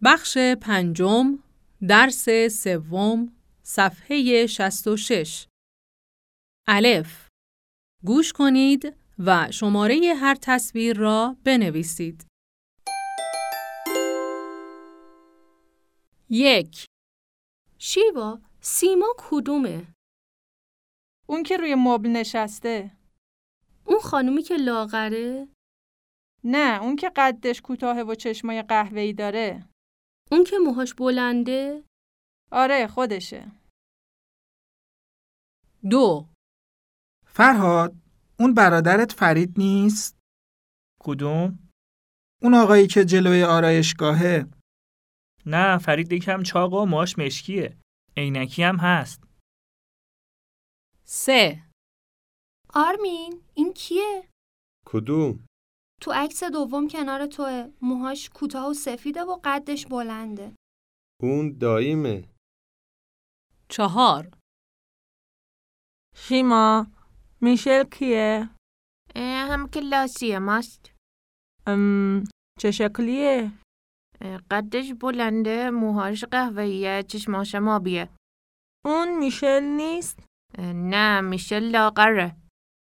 بخش پنجم، درس سوم، صفحه 66. الف. گوش کنید و شماره هر تصویر را بنویسید. 1. شیوا، سیما کدومه؟ اون که روی مبل نشسته. اون خانومی که لاغره؟ نه، اون که قدش کوتاهه و چشمای قهوه‌ای داره. اون که موهاش بلنده؟ آره، خودشه. 2. فرهاد، اون برادرت فرید نیست؟ کدوم؟ اون آقایی که جلوی آرایشگاهه. نه، فرید یکم چاق و موهاش مشکیه. عینکی هم هست. 3. آرمین، این کیه؟ کدوم؟ تو عکس دوم کنار توه. موهاش کوتاه و سفیده و قدش بلنده. اون داییمه. 4. شیما، میشل کیه؟ هم کلاسی ماست. چه شکلیه؟ قدش بلنده، موهاش قهوه‌ایه، چشماش آبیه. اون میشل نیست؟ نه، میشل لاغره.